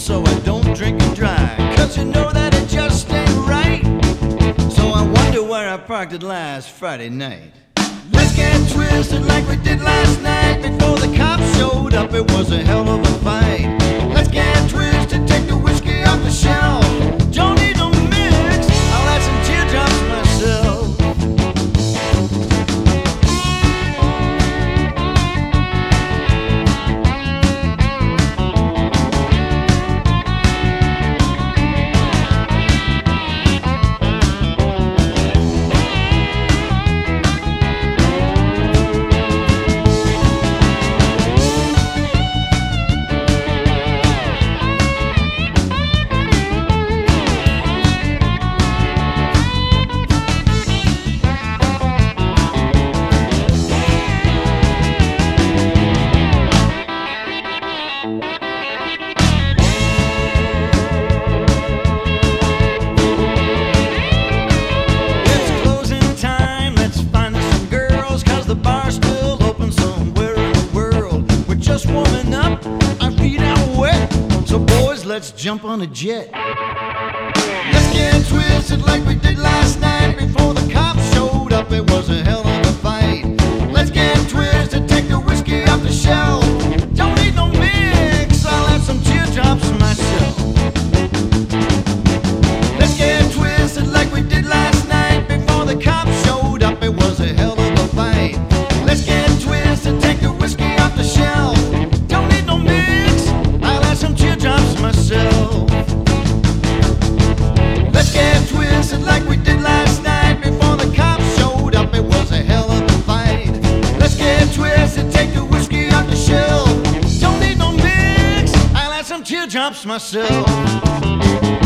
so I don't drink it dry. 'Cause you know that it just ain't right. So I wonder where I parked it last Friday night. Let's get twisted like we did last night. Before the cops showed up, it was a hell of a fight. Let's get twisted, take the whiskey off the shelf. Don't need no mix, I'll add some teardrops myself. Warming up, our feet are wet. So boys, let's jump on a jet. Let's get twisted like we did last night. Before the cops showed up, it was a hell of a fight. Let's get twisted, take the whiskey off the shelf. Don't need no mix, I'll have some teardrops myself. Let's get twisted like we did last night. Before the cops showed up, it was a hell of a fight. Let's get twisted, take the whiskey off the shelf. Myself. Let's get twisted like we did last night. Before the cops showed up, it was a hell of a fight. Let's get twisted, take the whiskey off the shelf. Don't need no mix, I'll add some teardrops myself.